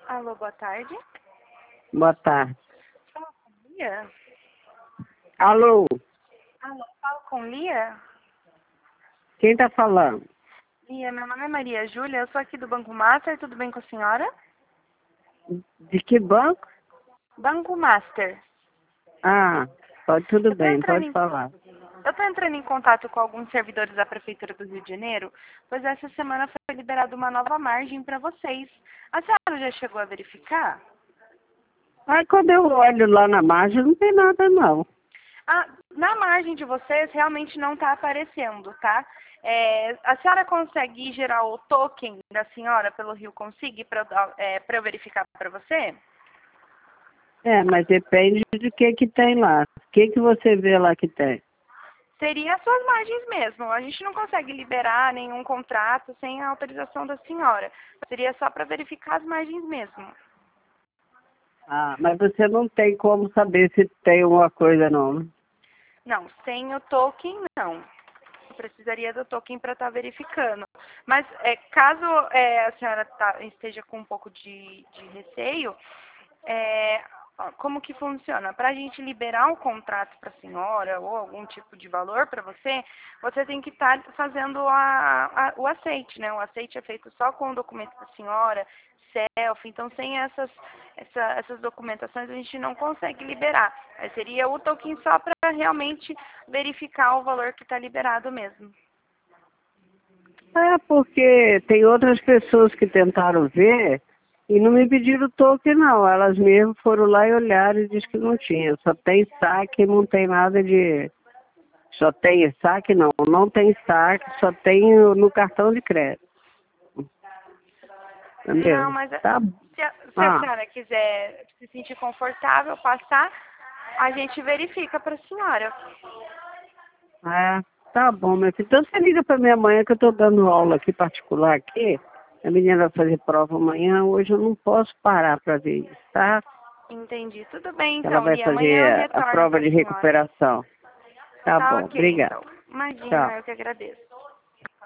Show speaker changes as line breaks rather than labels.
Alô, boa tarde.
Boa tarde.
Fala com Lia?
Alô,
Alô, falo com Lia?
quem tá falando?
Lia, meu nome é Maria Júlia, eu sou aqui do Banco Master, tudo bem com a senhora?
De que banco?
Banco Master.
Ah, tudo
Eu tô
bem,
entrando
pode
em,
falar.
eu tô entrando em contato com alguns servidores da Prefeitura do Rio de Janeiro, pois essa semana foi liberada uma nova margem para vocês. A senhora já chegou a verificar?
Aí quando eu olho lá na margem, não tem nada não.
Ah, na margem de vocês realmente não está aparecendo, tá? A senhora consegue gerar o token da senhora pelo Rio Consig para eu verificar para você?
É, mas depende do que tem lá. O que você vê lá que tem?
Seria as suas margens mesmo. A gente não consegue liberar nenhum contrato sem a autorização da senhora. Seria só para verificar as margens mesmo.
Ah, mas você não tem como saber se tem alguma coisa não, né?
Não, sem o token não. Eu precisaria do token para estar verificando. Mas caso a senhora esteja com um pouco de receio, como que funciona? Para a gente liberar um contrato para a senhora ou algum tipo de valor para você, você tem que estar fazendo o aceite, né? O aceite é feito só com o documento da senhora, selfie, então sem essas documentações a gente não consegue liberar. Aí seria o token só para realmente verificar o valor que está liberado mesmo.
É, porque tem outras pessoas que tentaram ver e não me pediram toque não. Elas mesmas foram lá e olharam e disseram que não tinha. Só tem saque, não tem nada de... Só tem saque não, não tem saque, só tem no cartão de crédito.
Não,
Entendeu?
mas
Tá.
se a
Ah,
senhora quiser se sentir confortável, passar, a gente verifica para a senhora.
é, tá bom, meu filho. Então você liga pra minha mãe que eu tô dando aula aqui particular aqui. A menina vai fazer prova amanhã, hoje eu não posso parar pra ver isso, tá?
Entendi. Tudo bem,
Ela
então,
vai
Lia. Amanhã eu
fazer a
retorno
prova
para
de
a senhora.
recuperação. Tá
Tá
bom,
ok,
obrigado.
então. Imagina,
Tchau.
eu que agradeço.